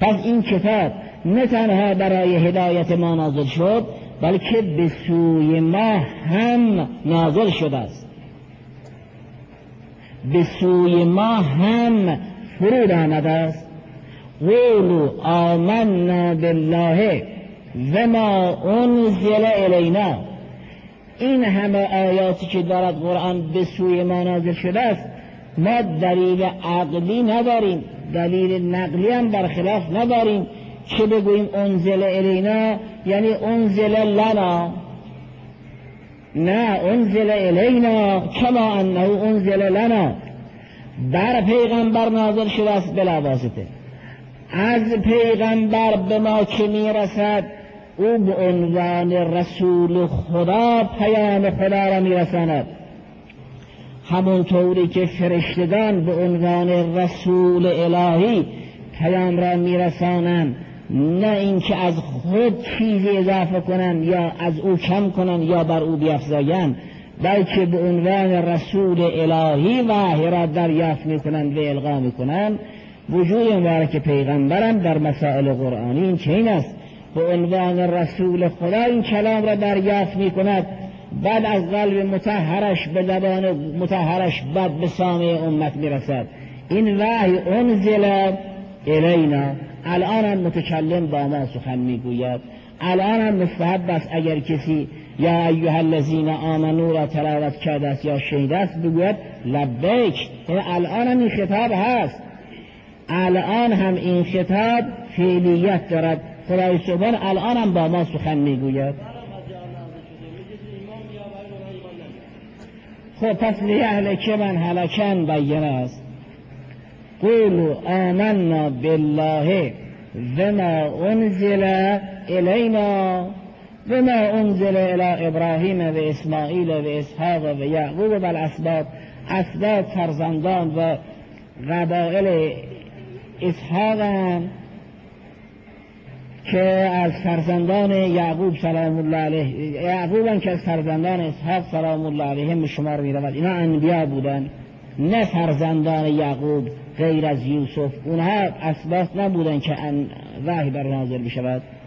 پس این کتاب نه تنها برای هدایت ما نازل شد بلکه به سوی ما هم نازل شده است، به سوی ما هم فرود آمده است. قولوا آمنا بالله و ما انزل الینا. این همه آیاتی که دارد قرآن به سوی ما نازل شده است، ما دلیل عقلی نداریم، دلیل نقلی هم برخلاف نداریم که بگوییم انزل الینا یعنی انزل لنا. نه، انزل الینا کما انه انزل لنا. بر پیغمبر نازل شده است بلا واسطه. از پیغمبر به ما که میرسد او به عنوان رسول خدا پیام خدا را میرساند، همونطوری که فرشتگان به عنوان رسول الهی پیام را میرسانند، نه اینکه از خود چیزی اضافه کنند یا از او کم کنند یا بر او بیفزایند، بلکه به عنوان رسول الهی وحی را دریافت میکنند و القا میکنند. وجود مبارک پیغمبرم در مسائل قرآنی این چنین است، به عنوان رسول خدا این کلام را دریافت میکند، بعد از قلب مطهرش به زبان مطهرش بعد به سامع امت میرسد. این وحی انزل الینا. الان هم متکلم با ما سخن میگوید. الان هم مستحب است اگر کسی یا ایها الذین آمنوا را تلاوت کرده است یا شنیده است بگوید لبیک. الان هم این خطاب هست، الان هم این خطاب فعلیت دارد. خدای سبحان الان هم با ما سخن میگوید. خب پس لیهلک من هلکن بیانه است. قولوا آمنا بالله و ما انزل الینا و ما انزل الی ابراهیم و اسماعیل و اسحاق و یعقوب و الاسباط. اسباط فرزندان و قبایل اسحاق هم که از فرزندان یعقوب سلام الله علیه، یعقوب هم که از فرزندان اسحاق سلام الله علیهم شمار می رود. اینا انبیا بودن، نه فرزندان یعقوب غیر از یوسف. اونها اسباط نبودن که وحی بر نازل بشود.